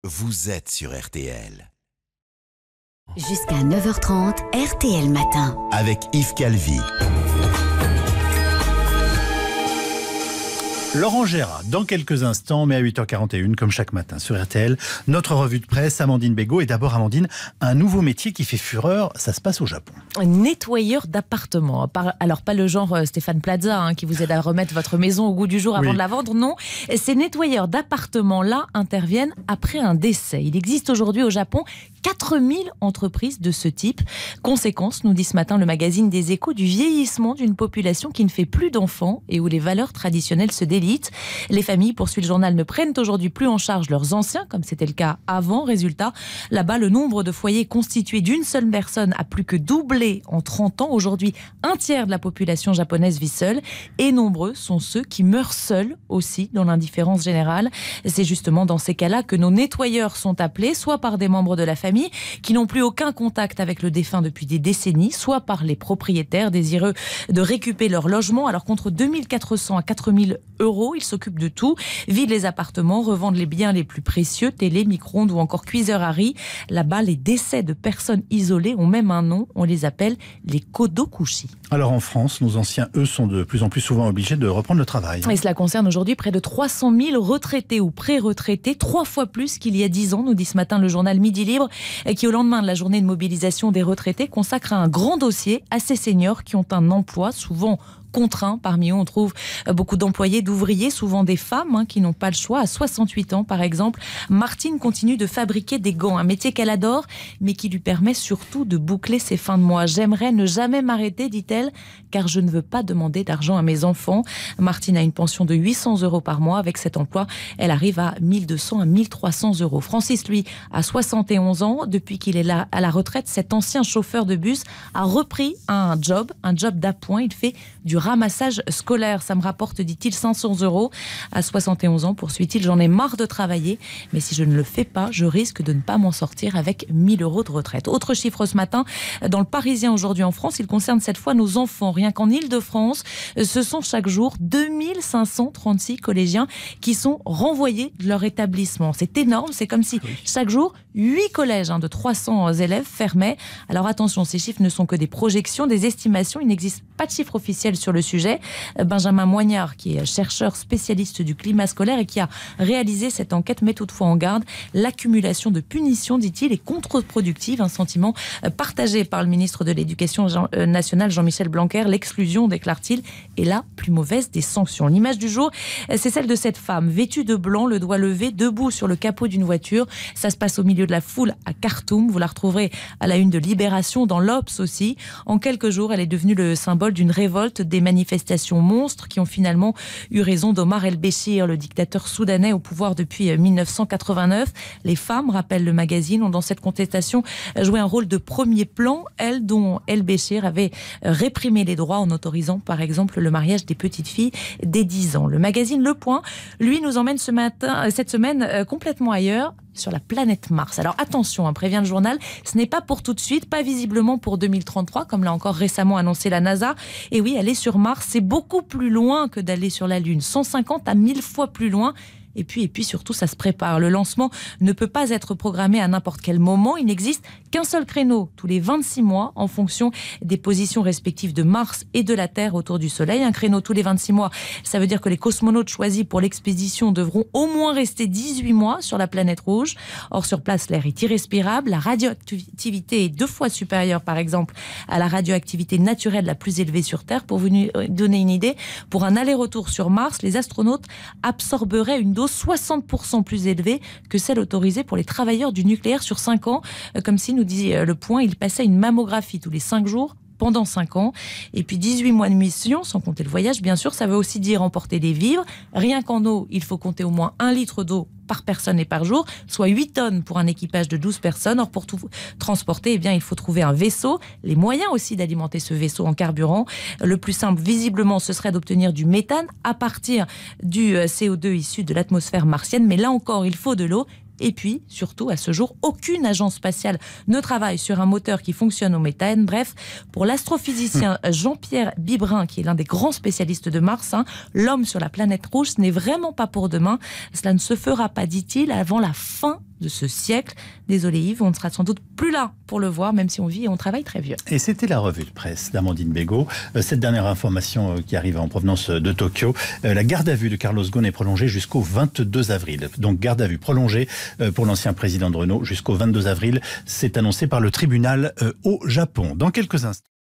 vous êtes sur RTL. Jusqu'à 9h30, RTL Matin. Avec Yves Calvi. Laurent Gérard, dans quelques instants, mais à 8h41, comme chaque matin sur RTL, notre revue de presse, Amandine Bégaud. Et d'abord, Amandine, un nouveau métier qui fait fureur, ça se passe au Japon. Nettoyeur d'appartements. Alors, pas le genre Stéphane Plaza qui vous aide à remettre votre maison au goût du jour avant de la vendre, non. Ces nettoyeurs d'appartements-là interviennent après un décès. Il existe aujourd'hui au Japon 4000 entreprises de ce type. Conséquence, nous dit ce matin le magazine des Échos, du vieillissement d'une population qui ne fait plus d'enfants et où les valeurs traditionnelles se délitent. Les familles, poursuit le journal, ne prennent aujourd'hui plus en charge leurs anciens, comme c'était le cas avant. Résultat, là-bas, le nombre de foyers constitués d'une seule personne a plus que doublé en 30 ans. Aujourd'hui, un tiers de la population japonaise vit seule et nombreux sont ceux qui meurent seuls aussi dans l'indifférence générale. C'est justement dans ces cas-là que nos nettoyeurs sont appelés, soit par des membres de la famille qui n'ont plus aucun contact avec le défunt depuis des décennies, soit par les propriétaires désireux de récupérer leur logement. Alors contre 2400 à 4000 €, ils s'occupent de tout, vident les appartements, revendent les biens les plus précieux, télé, micro-ondes ou encore cuiseurs à riz. Là-bas, les décès de personnes isolées ont même un nom, on les appelle les kodokushi. Alors en France, nos anciens, eux, sont de plus en plus souvent obligés de reprendre le travail. Et cela concerne aujourd'hui près de 300 000 retraités ou pré-retraités, 3 fois plus qu'il y a 10 ans, nous dit ce matin le journal Midi Libre, qui au lendemain de la journée de mobilisation des retraités consacre un grand dossier à ces seniors qui ont un emploi souvent contraints. Parmi eux, on trouve beaucoup d'employés, d'ouvriers, souvent des femmes qui n'ont pas le choix. À 68 ans, par exemple, Martine continue de fabriquer des gants, un métier qu'elle adore, mais qui lui permet surtout de boucler ses fins de mois. « J'aimerais ne jamais m'arrêter, dit-elle, car je ne veux pas demander d'argent à mes enfants. » Martine a une pension de 800 € par mois. Avec cet emploi, elle arrive à 1200 à 1300 €. Francis, lui, a 71 ans. Depuis qu'il est là à la retraite, cet ancien chauffeur de bus a repris un job d'appoint. Il fait du ramassage scolaire. Ça me rapporte, dit-il, 500 €. À 71 ans, poursuit-il, j'en ai marre de travailler, mais si je ne le fais pas, je risque de ne pas m'en sortir avec 1000 € de retraite. Autre chiffre ce matin, dans le Parisien aujourd'hui en France, il concerne cette fois nos enfants. Rien qu'en Île-de-France, ce sont chaque jour 2536 collégiens qui sont renvoyés de leur établissement. C'est énorme, c'est comme si chaque jour, 8 collèges de 300 élèves fermaient. Alors attention, ces chiffres ne sont que des projections, des estimations, il n'existe pas de chiffre officiel sur le sujet. Benjamin Moignard, qui est chercheur spécialiste du climat scolaire et qui a réalisé cette enquête, met toutefois en garde. L'accumulation de punitions, dit-il, est contre-productive. Un sentiment partagé par le ministre de l'Éducation nationale, Jean-Michel Blanquer. L'exclusion, déclare-t-il, est la plus mauvaise des sanctions. L'image du jour, c'est celle de cette femme, vêtue de blanc, le doigt levé, debout sur le capot d'une voiture. Ça se passe au milieu de la foule à Khartoum. Vous la retrouverez à la une de Libération, dans l'Obs aussi. En quelques jours, elle est devenue le symbole d'une révolte, des manifestations monstres qui ont finalement eu raison d'Omar el-Béchir, le dictateur soudanais au pouvoir depuis 1989. Les femmes, rappelle le magazine, ont dans cette contestation joué un rôle de premier plan, elles dont el-Béchir avait réprimé les droits en autorisant par exemple le mariage des petites filles dès 10 ans. Le magazine Le Point, lui, nous emmène cette semaine complètement ailleurs, sur la planète Mars. Alors attention, prévient le journal, ce n'est pas pour tout de suite, pas visiblement pour 2033, comme l'a encore récemment annoncé la NASA. Et oui, aller sur Mars, c'est beaucoup plus loin que d'aller sur la Lune, 150 à 1000 fois plus loin. Et puis surtout, ça se prépare. Le lancement ne peut pas être programmé à n'importe quel moment. Il n'existe qu'un seul créneau tous les 26 mois en fonction des positions respectives de Mars et de la Terre autour du Soleil. Un créneau tous les 26 mois, ça veut dire que les cosmonautes choisis pour l'expédition devront au moins rester 18 mois sur la planète rouge. Or, sur place, l'air est irrespirable. La radioactivité est 2 fois supérieure, par exemple, à la radioactivité naturelle la plus élevée sur Terre. Pour vous donner une idée, pour un aller-retour sur Mars, les astronautes absorberaient une dose 60% plus élevée que celle autorisée pour les travailleurs du nucléaire sur 5 ans. Comme si, nous dit Le Point, ils passaient une mammographie tous les 5 jours pendant 5 ans. Et puis 18 mois de mission, sans compter le voyage, bien sûr, ça veut aussi dire emporter des vivres. Rien qu'en eau, il faut compter au moins 1 litre d'eau par personne et par jour, soit 8 tonnes pour un équipage de 12 personnes. Or, pour tout transporter, il faut trouver un vaisseau, les moyens aussi d'alimenter ce vaisseau en carburant. Le plus simple, visiblement, ce serait d'obtenir du méthane à partir du CO2 issu de l'atmosphère martienne. Mais là encore, il faut de l'eau. Et puis, surtout, à ce jour, aucune agence spatiale ne travaille sur un moteur qui fonctionne au méthane. Bref, pour l'astrophysicien Jean-Pierre Bibrin, qui est l'un des grands spécialistes de Mars, l'homme sur la planète rouge, ce n'est vraiment pas pour demain. Cela ne se fera pas, dit-il, avant la fin de ce siècle. Désolé Yves, on ne sera sans doute plus là pour le voir, même si on vit et on travaille très vieux. Et c'était la revue de presse d'Amandine Bégaud. Cette dernière information qui arrive en provenance de Tokyo, la garde à vue de Carlos Ghosn est prolongée jusqu'au 22 avril. Donc garde à vue prolongée pour l'ancien président de Renault jusqu'au 22 avril. C'est annoncé par le tribunal au Japon. Dans quelques instants.